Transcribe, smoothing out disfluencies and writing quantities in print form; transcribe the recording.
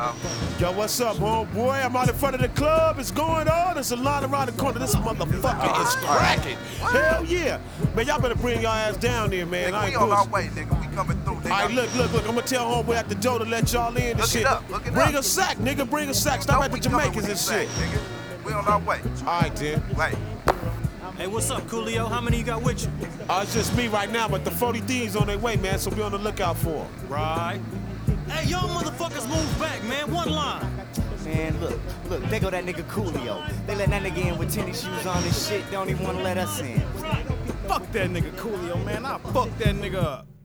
Yo, what's up, homeboy? I'm out in front of the club. It's going on. There's a line around the corner. This motherfucker is cracking. Hell yeah. Man, y'all better bring y'all ass down here, man. Nigga, we on our way, nigga. We coming through, nigga. All right, look. I'm gonna tell homeboy at the door to let y'all in and shit. Look it Bring up. a sack, nigga. Bring a sack. Stop at the Jamaicans and shit. Nigga. We on our way. All right, then. Right. Hey, what's up, Coolio? How many you got with you? It's just me right now, but the 40 Thieves on their way, man, so be on the lookout for them. Right. Hey, y'all motherfuckers move back, man. One line. Man, look, there go that nigga Coolio. They let that nigga in with tennis shoes on and shit. They don't even want to let us in. Fuck that nigga Coolio, man. I'll fuck that nigga up.